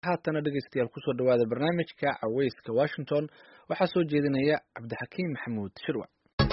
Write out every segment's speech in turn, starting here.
haatana dhegeystayaal kusoo dhawaada barnaamijka caweyska Washington waxaa soo jeedinaya Cabdixakiim Maxamuud Shirwa.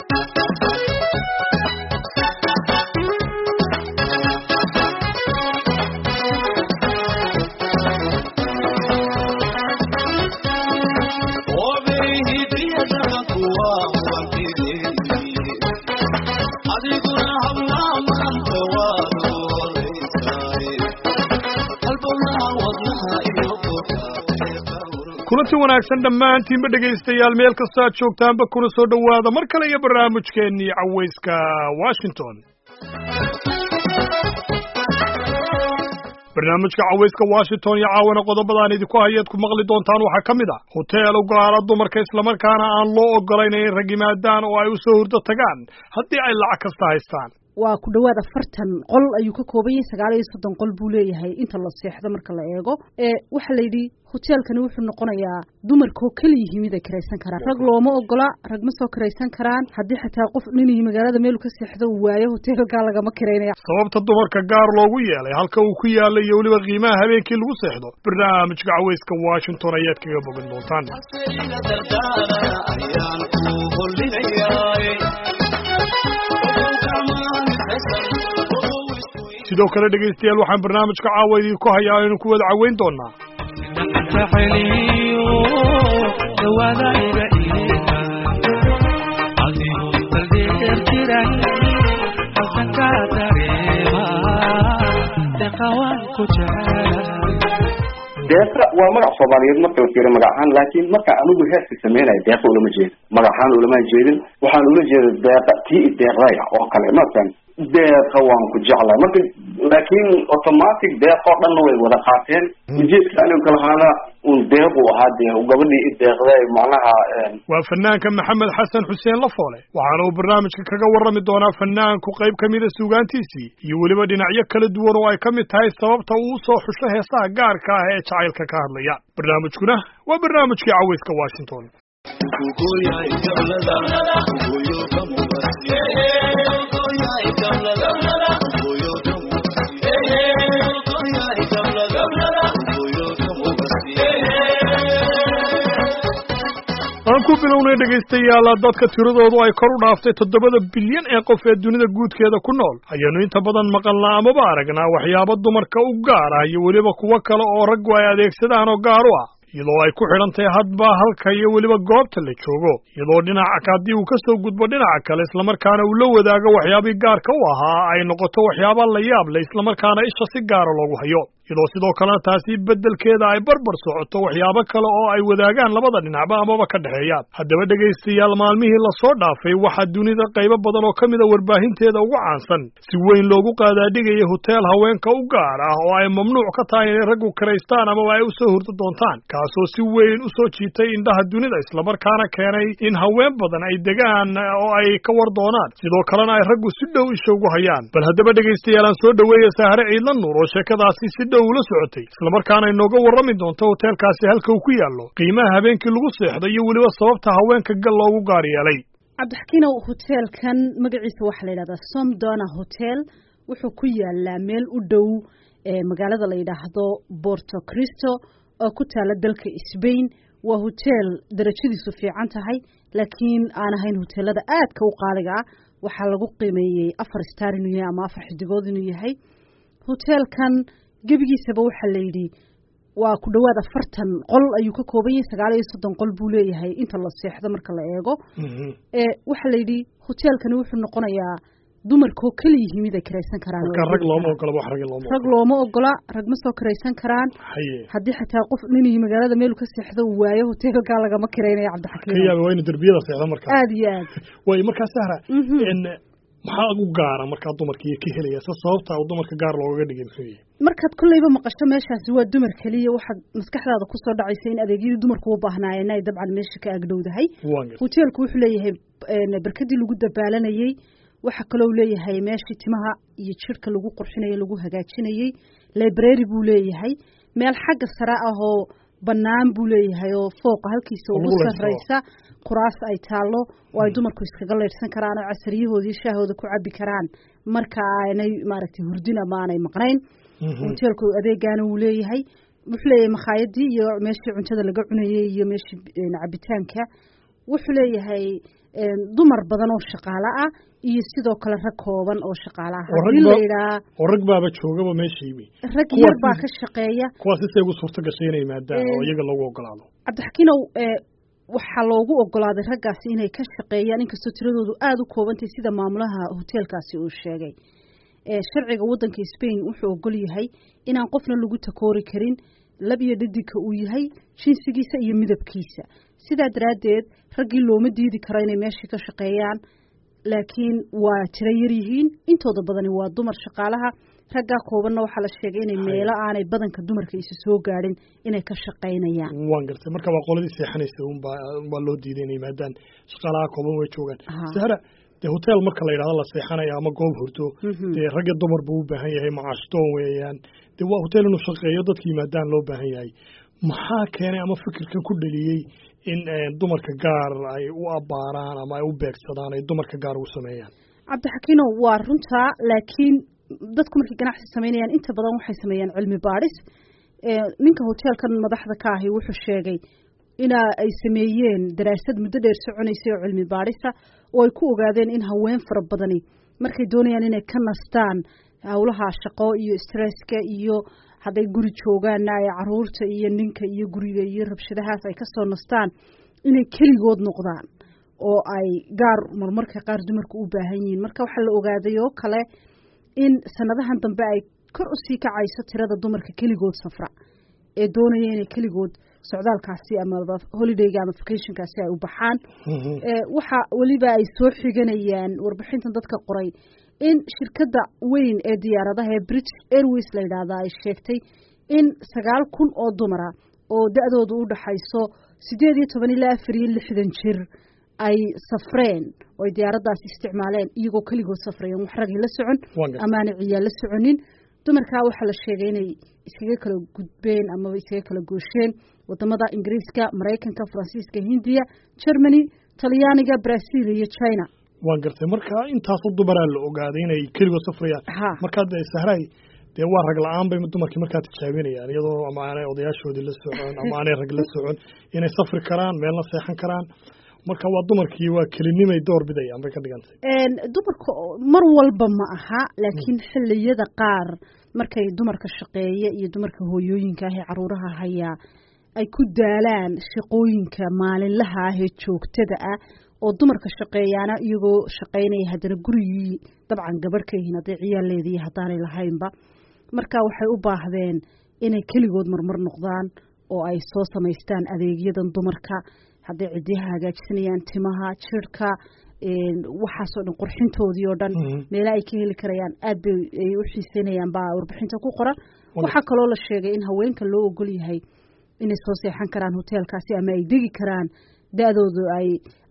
kulanti wanaagsan dhammaantiinba dhegaystayaal meel kasta aad joogtaanba kuna soo dhowaada mar kale iyo barnaamijkeennii caweyska Washington. barnaamijka caweyska Washington iyo caawana qodobadaan idinku hayaad ku maqli doontaan waxaa ka mid ah hotel u gaara dumarka isla markaana aan loo ogolayn in rag yimaadaan oo ay u soo hurdo tagaan haddii ay lacag kasta haystaan. waa ku dhawaad 40 qol ayuu ka kooban yahay 39 qol buu leeyahay inta la seexdo marka la eego waxa la yiri hotelkani wuxuu noqonayaa dumarka oo kaliya yimid ay kiraysan karaan rag looma ogola rag ma soo kiraysan karaan haddii xitaa qof nin magaalada meel ka seexdo waayo hotelka lagama kireynaya sababta dumarka gaar loogu yeelay halka uu ku yaalo iyo waliba qiimaha habeenkii lagu seexdo barnaamijka caweyska Washington ayaad kaga bogan doontaan. sidoo kale dhegeystayaal waxaan barnaamijka caawa ku hayaa inuu ku wada caweyn doonaa deeqa waa magac Soomaaliyeed marka la fiiriyo magacan laakiin marka anigu heerka sameeyay deeqa ulama jeedin magacan ulama jeedin waxaan ula jeedaa deeqa tii deeqaya oo kale markan deeqa waan ku jeclaa marka laakiin automatic deeqo dhan way wada qaateen ujeedka anigu kala hada un deeqo hadii gabadhii deeqday macnaha waa fanaanka Maxamed Xasan Xuseen Lafoole waxaana uu barnaamijka kaga warrami doonaa fanaanku qayb kamid ah suugaantiisii iyo waliba dhinacyo kala duwan oo ay kamid tahay sababta uu soo xusho heesaha gaarka ah ee jacaylka ka hadlaya barnaamijkuna waa barnaamijkii caweyska Washington. aan ku bilownay dhegaystayaal dadka tiradoodu ay kor u dhaaftay 7 bilyan ee qof ee dunida guudkeeda ku nool ayaanu inta badan maqalnaa amaba aragnaa waxyaabo dumarka u gaar ah iyo waliba kuwa kale oo raggu ay adeegsadaan oo gaar u ah iyadoo ay ku xidhantahay hadba halka iyo waliba goobta la joogo iyadoo dhinaca haddii uu ka soo gudbo dhinaca kale isla markaana uu la wadaago waxyaabii gaarka u ahaa ay noqoto waxyaabo la yaab leh isla markaana isha si gaara loogu hayo iyadoo sidoo kalena taasi beddelkeeda ay barbar socoto waxyaabo kale oo ay wadaagaan labada dhinacba amaba ka dhaxeeyaan haddaba dhegaystayaal maalmihii la soo dhaafay waxaa dunida qaybo badan oo kamid ah warbaahinteeda ugu caansan si weyn loogu qaadaadhigaya hotel haweenka u gaar ah oo ay mamnuuc ka tahay inay raggu kiraystaan amaba ay u soo hurdo doontaan kaasoo si weyn u soo jiitay indhaha dunida isla markaana keenay in haween badan ay degaan oo ay ka war doonaan sidoo kalena ay raggu si dhow isha ugu hayaan bal haddaba dhegaystayaal aan soo dhaweeya Sahare Ciidla Nuur oo sheekadaasi si ula socotay isla markaana inooga warrami doonto hotelkaasi halka uu ku yaalo qiimaha habeenkii lagu seexdo iyo waliba sababta haweenka gal loogu gaar yeelay. Cabdixakiinow hotelkan magaciisa waxa la yiraahdaa Somdona Hotel wuxuu ku yaalaa meel u dhow magaalada la yiraahdo Porto Cristo oo ku taala dalka Spain waa hotel darajadiisu fiican tahay laakiin aan ahayn hotelada aadka u qaaliga ah waxa lagu qiimeeyay 4 star inuu yahay ama 4 xidigood inuu yahay hotelkan gabigiisaba waxa la yiri waa ku dhawaad 40 qol ayuu ka kooban yahay 39 qol buu leeyahay inta la seexdo marka la eego waxa la yiri hotelkani wuxuu noqonayaa dumarka oo kaliya yimid ay kiraysan karaan rag looma ogola rag looma ogola rag ma soo kiraysan karaan haddii xitaa qof nin magaalada meel ka seexdo waayo hotelka lagama kireynaya Cabdixakiim kiyaaba wayna darbiyada seexda markaa aad iyo aad way markaa Sahra maxaa ugu gaara markaa dumarkii ka helaya sababta uu dumarka gaar looga dhigay markaad kullayba maqasho meeshaasi waa dumar kaliya waxaad maskaxdaada ku soo dhacaysa in adeegyada dumarku u baahnaayeen ay dabcan meesha ka agdhowdahay hotelku wuxuu leeyahay barkadii lagu dabaalanayay waxa kale oo leeyahay meeshii timaha iyo jirka lagu qurxinayo lagu hagaajinayay library buu leeyahay meel xagga sare ah oo banaan buu leeyahay oo fooq halkiisa ugu sarreysa kuraas ay taalo oo ay dumarku iskaga leersan karaan oo casriyahoodii shaahooda ku cabi karaan marka aanay maaragtay hurdin ama aanay maqnayn hotelku adeegana uu leeyahay wuxuu leeyahay makhaayadii iyo meeshii cuntada laga cunayay iyo meeshii cabitaanka wuxuu leeyahay dumar badan oo shaqaale ah iyo sidoo kale rag kooban oo shaqaale ah hadii la yidhaa oo rag baaba joogaba meeshiibi rag yar baa ka shaqeeya kuwaas isay ugu suurto gashay inay maadaan oo iyaga lagu ogolaado cabdixakiinow waxaa loogu ogolaaday raggaasi inay ka shaqeeyaan inkastoo tiradoodu aada u koobantay sida maamulaha hoteelkaasi uu sheegay sharciga waddanka Spain wuxuu ogol yahay inaan qofna lagu takoori karin lab iyo dhadigka uu yahay jinsigiisa iyo midabkiisa sidaa daraaddeed raggii looma diidi karo inay meeshii ka shaqeeyaan laakiin waa tiro yar yihiin intooda badani waa dumar shaqaalaha raggaa koobanna waxaa la sheegay inay meelo aanay badanka dumarka isa soo gaadhin inay ka shaqaynayaan waan gartay marka waa qoladii seexanaysa unbaa loo diiday inay maadaan shaqaalaha kooban way joogaan sahra dee hotel marka la yidhahdo la seexanayo ama goob hurdo dee rag iyo dumar buu u baahan yahay macaashtoon weeyaan dee waa hotel inuu shaqeeyo dadka yimaadaan loo baahan yahay maxaa keenay ama fikirkan ku dhaliyey in dumarka gaar ay u abbaaraan ama ay u beegsadaan ay dumarka gaar ugu sameeyaan cabdixakiino waa runtaa laakiin dadku markay ganacsi samaynayaan inta badan waxay sameeyaan cilmi baadhis ninka hoteelkan madaxda ka ahi wuxuu sheegay ina ay sameeyeen daraasad muddo dheer soconaysay oo cilmi baadhisa oo ay ku ogaadeen in haween fara badani markay doonayaan inay ka nastaan hawlaha shaqo iyo stresska iyo hadday guri joogaanna ay caruurta iyo ninka iyo guriga iyo rabshadahaas ay kasoo nastaan inay keligood noqdaan oo ay gaar marmarka qaar dumarku u baahan yihiin marka waxaa la ogaaday oo kale in sanadahan dambe ay kor usii kacayso tirada dumarka keligood safra ee doonaya inay keligood socdaalkaasi ama holidayga ama vacationkaasi ay u baxaan waxa weliba ay soo xiganayaan warbixintan dadka qoray in shirkadda weyn ee diyaaradaha ee British Airways la yidhaahdo ay sheegtay in 9,000 oo dumara oo da'doodu u dhaxayso 18 ilaa 64 jir ay safreen oo ay diyaaraddaas isticmaaleen iyagoo keligood safrayeen wax rag la socon ama aan ciyaal la soconin dumarka waxa la sheegay inay iskaga kala gudbeen ama iskaga kala goosheen wadamada Ingiriiska, Mareykanka, Faransiiska, Hindiya, Germany, Talyaaniga, Brazil iyo China waan gartay marka intaas oo dumar la ogaaday inay keligood safrayaan marka ay sahray dee waa rag la'aan bay dumarkii markaa tijaabinayaan iyadoo ama aanay odayaashoodii la socon ama aanay rag la socon inay safri karaan meel la seexan karaan marka waa dumarkii waa kelinimay door bidayaan bay ka dhigantay dumarku mar walba ma aha laakiin xilliyada qaar markay dumarka shaqeeya iyo dumarka hooyooyinka ah ee caruuraha haya ay ku daalaan shaqooyinka maalinlaha ah ee joogtada ah oo dumarka shaqeeyaana iyagoo shaqeynaya haddana gurigii dabcan gabadh ka yihiin hadday ciyaal leedihiin haddaanay lahaynba marka waxay u baahdeen inay keligood marmar noqdaan oo ay soo samaystaan adeegyadan dumarka hadday cidiyaha hagaajisanayaan timaha jirka waxaasoo dhan qurxintoodii oo dhan meela ay ka heli karayaan aad bay ay u xiiseynayaan baa warbixinta ku qoran waxaa kaloo la sheegay in haweenka loo ogol yahay inay soo seexan karaan hoteelkaasi ama ay degi karaan da'doodu ay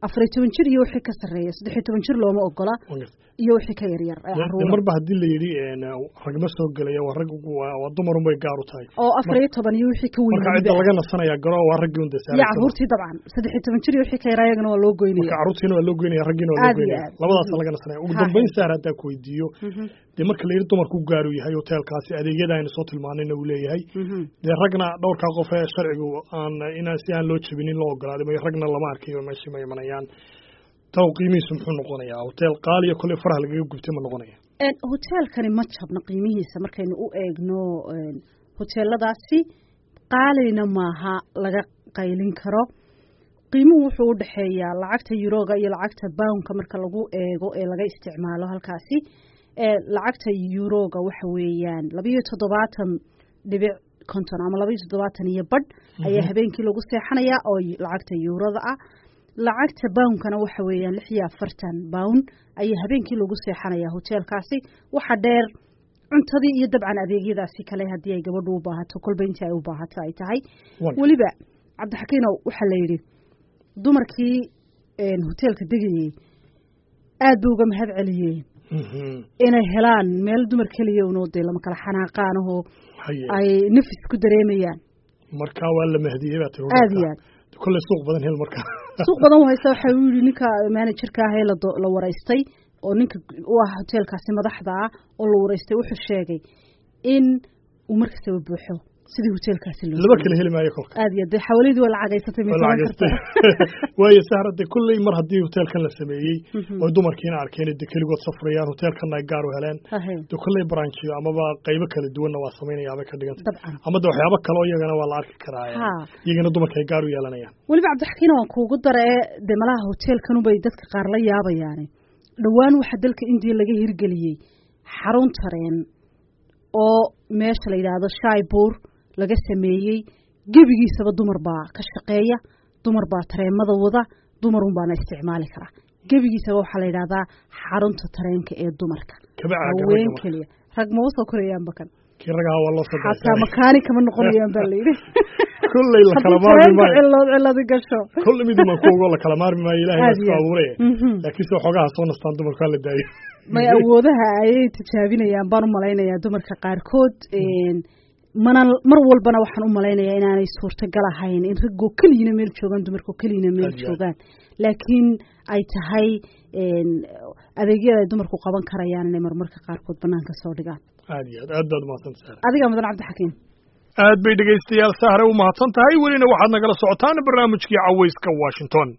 14 jir iyo wixii ka sareeya 13 jir looma ogola iyo wixii ka yar yar marba hadii la yiri ragma soo galaya waa rag waa dumar way gaar u tahay oo 14 iyo wixii ka weyn marka inta laga nasanaya garo waa rag unda saaray ya caruurtii dabcan 13 jir iyo wixii ka yar ayagana waa loo goynaya marka caruurtiina waa loo goynaya ragina waa loo goynaya labadaas laga nasanaya ugu dambeyn saar hadda ku weydiiyo de marka la yiri dumarku gaar u yahay hoteelkaasi adeegyada aynu soo tilmaanayna uu leeyahay de ragna dhowrka qof ee sharcigu aan inaan si aan loo jabinin loo ogolaaday ma ragna lama arkayo meeshii ma imanayaan taw qiimihiisu muxuu noqonayaa hotel qaali kale faraha laga gubtay ma noqonaya hotelkani ma jabna qiimihiisa markaynu u eegno hoteeladaasi qaalina maaha laga qaylin karo qiimuhu wuxuu u dhaxeeyaa lacagta euroga iyo lacagta poundka marka lagu eego ee laga isticmaalo halkaasi lacagta euroga waxa weeyaan 27.50 ama 27 iyo badh ayaa habeenkii lagu seexanayaa oo lacagta euroda ah lacagta poundkana waxa weeyaan 46 pound ayaa habeenkii lagu seexanayaa hoteelkaasi waxa dheer cuntadii iyo dabcan adeegyadaasi kale hadii ay gabadhu u baahato kulba inta ay u baahato ay tahay waliba cabdixakiinow waxa la yiri dumarkii hoteelka degayay aad buu uga mahad celiyeen inay helaan meel dumar kaliya oo noode lama kala xanaaqaan oo ay nafis ku dareemayaan marka waa la mahdiyay baa tahay aad iyo kullu suuq badan hel marka suuq badan waxa uu yiri ninka managerka ah ee la wareystay oo ninka u ah hoteelkaasi madaxda ah oo la wareystay wuxuu sheegay in uu markasta buuxo sidii hoteelkaasi loo laba kala heli maayo kolka aad iyo aad xawaalidii waa lacagaysatay waayo sahrada kulley mar haddii hoteelkan la sameeyey oo dumarkiina arkeen de keligood safrayaan hoteelkan ay gaar u heleen de kulley branchiyo amaba qaybo kala duwanna waa samaynayaabay ka dhiganta ama de waxyaabo kale oo iyagana waa la arki karaa iyagana dumarka ay gaar u yeelanayaan weliba cabdixakiin waan kuugu daree de malaha hoteelkanubay dadka qaar la yaabayaane dhowaan waxaa dalka indiya laga hirgeliyey xarun tareen oo meesha la yidhaahdo shaybuur laga sameeyey gebigiisaba dumar baa ka shaqeeya dumar baa tareemada wada dumarun baana isticmaali karaa gebigiisaba waxaa la yidhahdaa xarunta tareenka ee dumarka haween keliya rag ma usoo korayaanba kan kii ragaha waa loo soo xataa makaani kama noqonayaan baa layidhi kulley la kala maarmi maayo ciladi gasho kulley miduma kuugo la kala maarmi maayo ilaahay baa isku abuuraya laakiin soo xogaha soo nastaan dumarka waa la daayo may awoodaha ayay tijaabinayaan baan u malaynayaa dumarka qaarkood mar walbana waxaan u malaynayaa inaanay suurtagal ahayn in raggoo keliyina meel joogaan dumarkoo keliyina meel joogaan laakiin ay tahay adeegyada ay dumarku qaban karayaan inay marmarka qaarkood banaanka soo dhigaan aad iyo aad baad umahadsantahay adiga mudan cabdixakiin aad bay dhegaystayaal sahre u mahadsan tahay welina waxaad nagala socotaan barnaamijkii cawayska Washington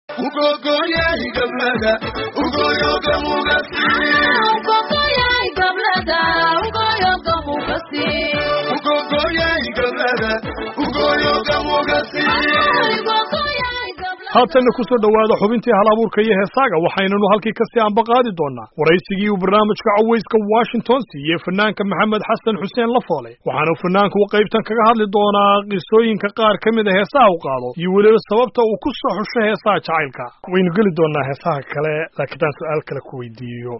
haatanna ku soo dhawaada xubintii hal-abuurka iyo heesaaga waxaynanu halkii kasii anbaqaadi doonaa waraysigii uu barnaamijka cawayska Washington siiyey fanaanka Maxamed Xasan Xuseen Lafoole waxaana fanaanku qaybtan kaga hadli doonaa qisooyinka qaar ka mid ah heesaha uu qaado iyo weliba sababta uu ku soo xusho heesaha jacaylka waynu geli doonaa heesaha kale laakiin su'aal kale ku weydiiyo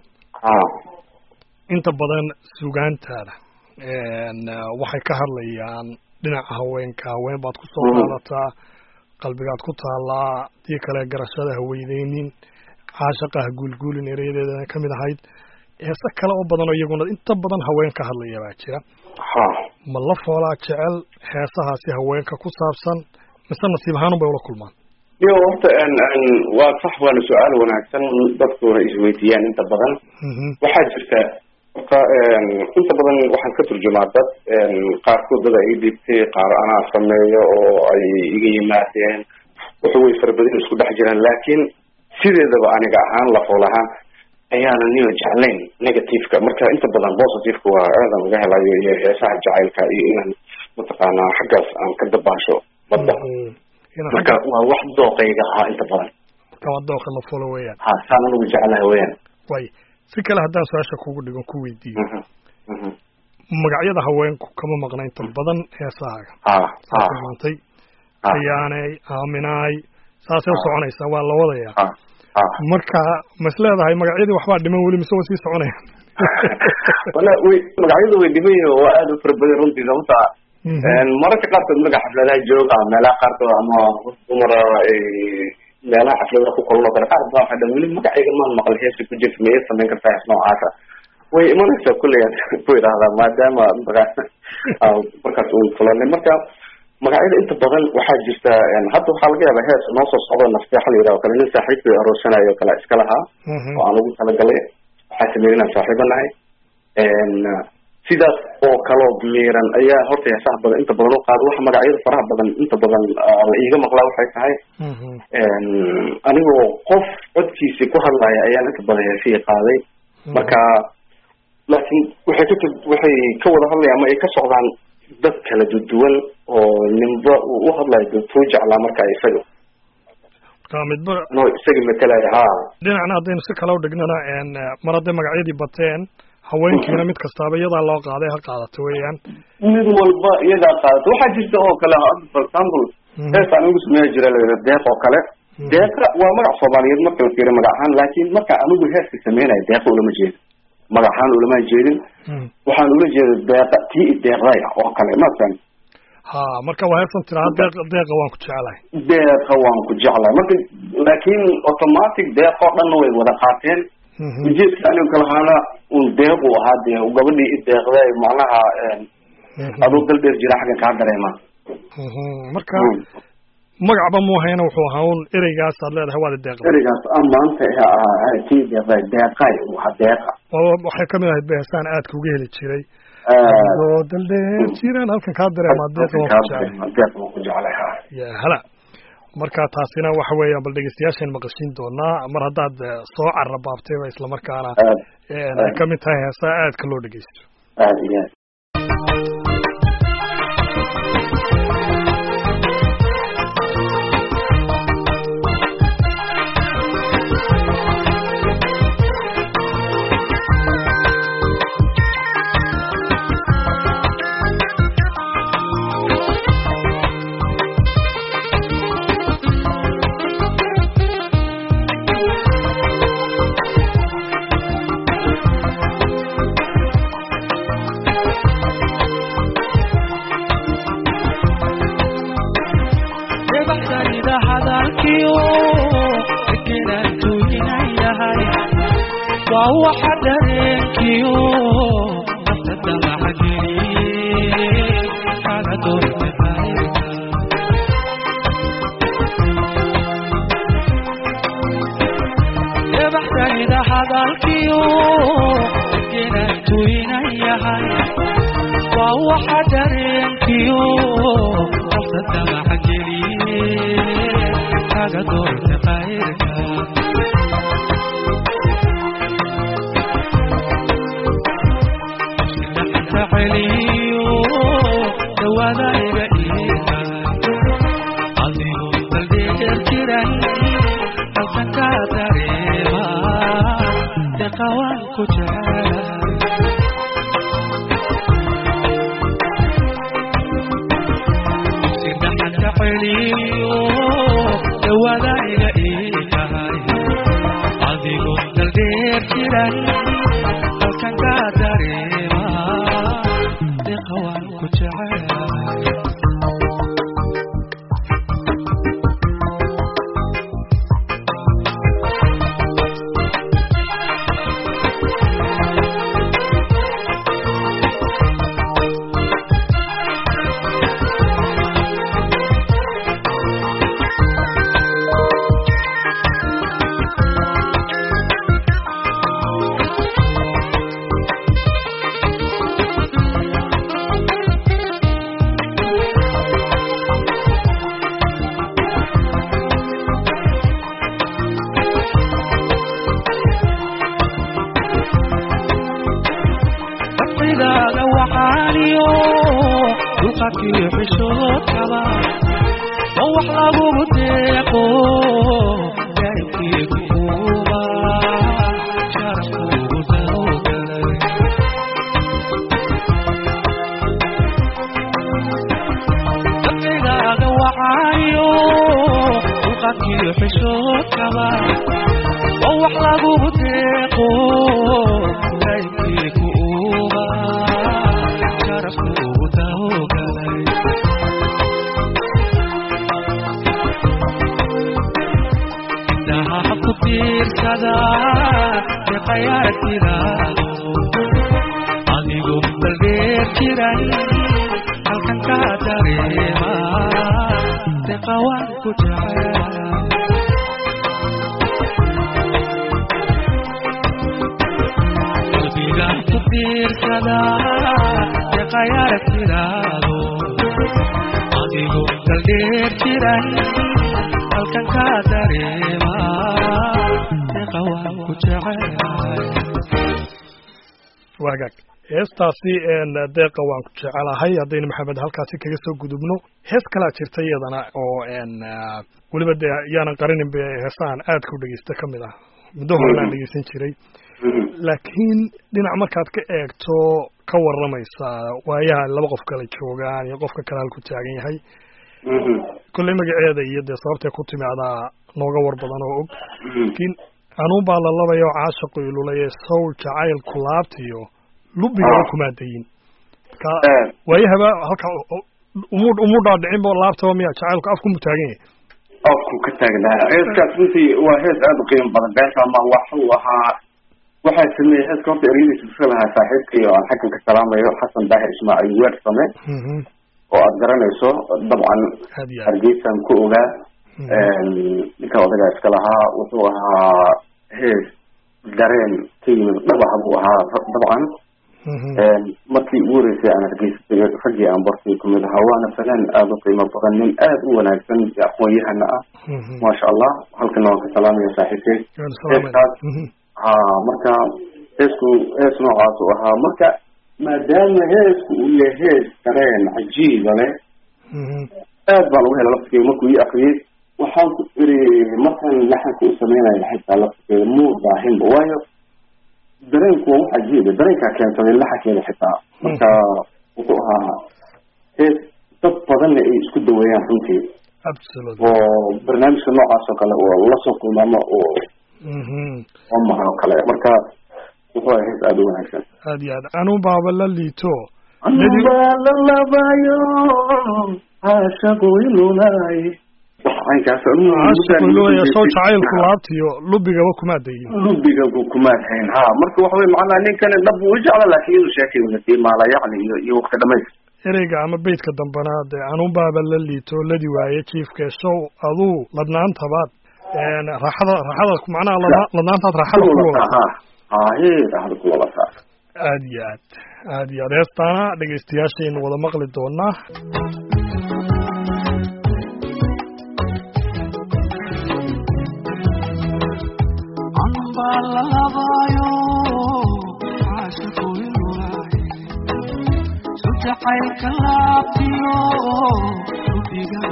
inta badan suugaantaada waxay ka hadlayaan dhinaca haweenka haween baad ku soo qaadataa qalbigaad ku taalaa tii kale garashada haweydeynin caashaqaha guulguulin ereyadeedana ka mid ahayd heese kale oo badan oo iyaguna inta badan haween ka hadlaya baa jira ma Lafoolaa jecel heesahaasi haweenka ku saabsan mise nasiib ahaan bay ula kulmaan iyo horta waa sax waana su'aal wanaagsan dadkuna isweydiiyaan inta badan waxaa jirta inta badan waxaan ka turjumaa dad qaarkood dad ay dhigtay qaar anaa sameeyo oo ay iga yimaadeen wuxuu way farbadin isku dhex jiraan laakiin sideedaba aniga ahaan Lafool ahaan ayaana niyo jeclayn negative-ka marka inta badan positive-ka waa aadan uga helayo iyo heesaha jacaylka iyo inaan mataqaanaa xaggaas aan ka dabaasho badda marka waa wax dooqayga ahaa inta badan waa dooqa Lafool weeyaan saan anigu jeclahay weeyaan way si kale haddaan su-aasha kugu dhigo ku weydiiyo magacyada haweenku kama maqna inta badan heesahaaga saasay maantay ayaanay aaminaay saasay u soconaysaa waa la wadayaa marka mas leedahay magacyadii waxbaa dhiman weli mise waa sii soconaya wala magacyadu way dhiman yihiin waa aad u fara badan runtii sababta mararka qaarkood magaca xafladaha jooga meelaha qaarkood ama dumara meelaha xafladaha ku kulano kale qaar baa waxay weli magacayga maan maqal heesi ku jirta miyay samayn kartaa hees noocaasa way imanaysaa kulley ku idhaahdaa maadaama markaas uu kulanay marka magacyada inta badan waxaa jirta hadda waxaa laga yaabaa hees noo soo socdo nafteexa la yidhaho kale nin saaxiibkii aroosanayo kale iska lahaa oo aan ugu talagalay waxaa sameeyey inaan saaxiibanahay sidaas oo kaloo miiran ayaa horta heesaha badan inta badan u qaada waxa magacyada faraha badan inta badan la iiga maqlaa waxay tahay anigoo qof codkiisii ku hadlaya ayaan inta badan heesihii qaaday marka laakiin waxay ka wada hadlayaan ama ay ka socdaan dad kala duwan oo ninba uu u hadlayo dadkuu jeclaa marka isaga midba no isaga matalaya dhinacna haddaynu si kale u dhignana mar hadday magacyadii bateen haweenkiina mid kastaaba iyadaa loo qaaday ha qaadato weeyaan mid walba iyadaa qaadato waxaa jirta oo kale for example heestaan ugu sameeya jira la deeq oo kale deeqa waa magac Soomaaliyeed marka la fiiriyo magac ahaan laakiin marka anigu heeska sameeyay deeqa ulama jeedin magac ahaan ulama jeedin waxaan ula jeedaa deeqa tii deeqay oo kale masan marka waa heesan tiraa deeqa waan ku jecelahay deeqa waan ku jecelahay marka laakiin automatic deeqa dhan way wada qaateen ujeedka anigu kala haana deequ ahaa dee gabadhii deeqday macnaha adoo dal dheer jira xaggan kaa dareema marka magacba muuhayna wuxuu ahaa un ereygaas aad leedahay waada deeqday ereygaas maanta tii deeqday deeqay waa deeqa waxay kamid ahayd beesaan aadka uga heli jiray oo daldeer jiran halkan ka dareema deeqa ku jecelahay ya hala marka taasina waxa weeyaan bal dhegeystayaasheen maqashin doonaa mar haddaad soo carrabaabtay ba isla markaana ay ka mid tahay heesaa aadka loo dhegeysto aad iyo aad heestaasi deeqa waan ku jecelahay haddaynu maxamed halkaasi kaga soo gudubno hees kalaa jirta iyadana oo weliba dee yaanan qarinin be heesahan aadka u dhegeysta ka mid ah muddo horeaan dhegeysan jiray laakiin dhinac markaad ka eegto ka waramaysa waayaha laba qof kale joogaan iyo qofka kale halku taagan yahay kolley magaceeda iyo dee sababtay ku timaadaa nooga war badan oo og laakiin anuun baa la labayo caashaqu ilulaye sowl jacaylku laabtiyo lubiga kumaadayin ka waayahaba halka umu dhaadhicinba laabtaba miya jacaylku afku mutaagan yahay afku ka taagnaa heeskaas runtii waa hees aada u qiimo badan beenta ama waxuu ahaa waxaa sameeyey heeska horta ereyadiisa iska lahaa saaxiibkii oo aan xaggan ka salaamayo xasan daahir ismaaciil weer same oo aada garanayso dabcan hargeysaan ku ogaa ninka odagaa iska lahaa wuxuu ahaa hees dareen ka yimid dhabaha buu ahaa dabcan markii ugu horeysay aan hargeysay raggii aan bartay kamid ahaa waana fanaan aada u qiimo badan nin aada u wanaagsan aqoon-yahana ah maasha allah halkana waan ka salaamaya saaxiibkay heeskaas marka heesku hees noocaas u ahaa marka maadaama heesku uu yahay hees dareen cajiiba leh aad baan uga helay laftigeeda markuu ii akriyey waxaan ku iri markaan laxanka u sameynaya xitaa laftigeeda muu baahinba waayo dareenku waa wax cajiiba dareenkaa keensaday laxankeeda xitaa marka wuxuu ahaa hees dad badanna ay isku daweeyaan runtii oo barnaamijka noocaas oo kale oo lasoo kulmaamo oo maha oo kale marka wuxuu ahaa hees aada u wanaagsan aad iyo aad anu baaba la liito anubaa la labayo caashaqu ilulaay soo jacaylku laabtiyo lubigaba kumaad dayin lubigabu kumaad hayn marka waxa wey macnaha ninkani dhab uu jecla laakiin inuu sheekay maala yacni iyo waqti dhamays ereyga ama beydka dambana dee anunbaaba la liito ladi waaye jiifka sow aduu ladnaantabaad raaxada macnaha ladnaantaad raaxada ku walataa aad iyo aad heestaana dhegaystayaashaynu wada maqli doonaa lalabayo caashaqu ilulaay sujacaylka laabtiyo lubiga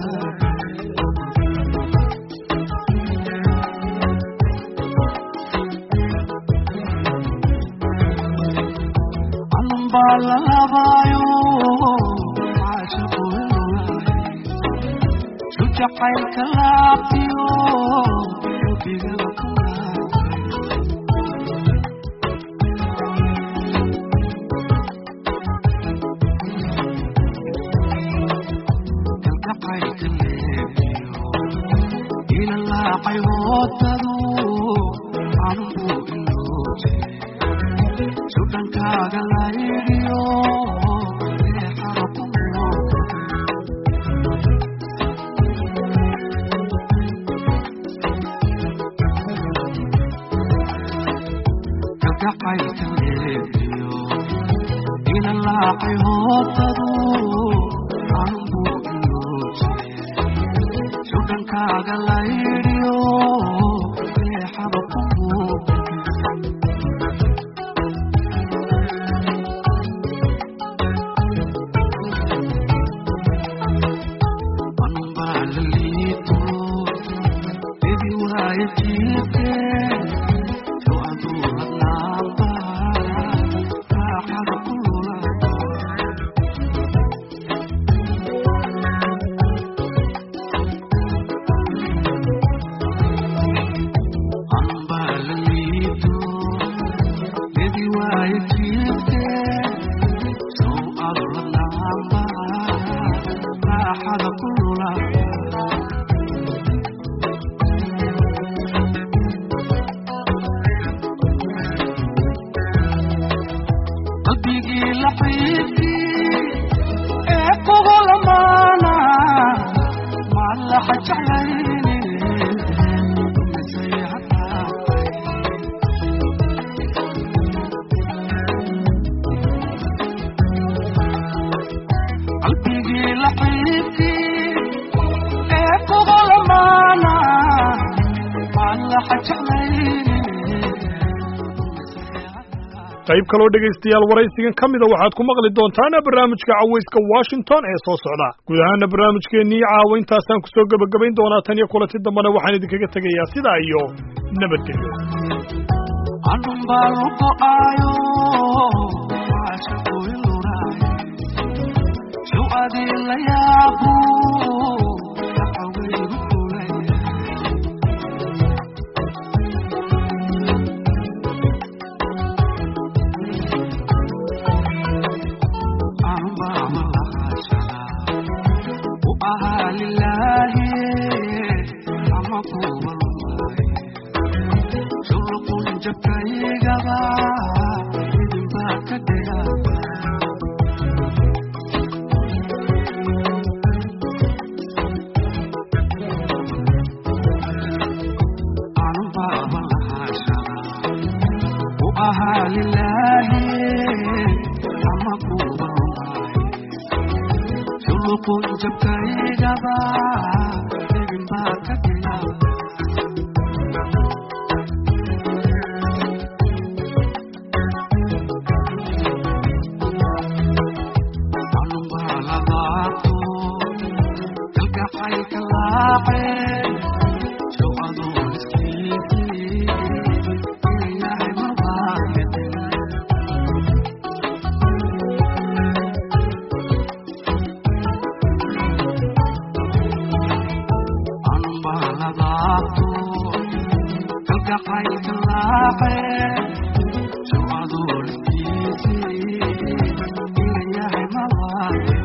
anbaa lalabayo caashaqu ilulaay sujacaylka laabtiyo lubiga qayb kaloo dhegaystayaal waraysigan ka mida waxaad ku maqli doontaana barnaamijka cawayska Washington ee soo socda guud ahaan barnaamijkeennii caawintaasaan ku soo gabagabayn doonaa tan iyo kulanti dambana waxaan idinkaga tegayaa sidaa iyo nabadgelyo لله debin baa ka dhiga anun baa la daabto kalgacay ka laaceen shucadoo iskiisii ilayahay mabaayade kalgacay ka laaceen shucadoo iskiisii ilayahay mabaayade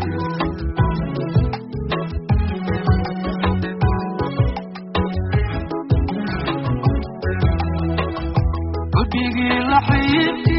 qalbigii la xiibti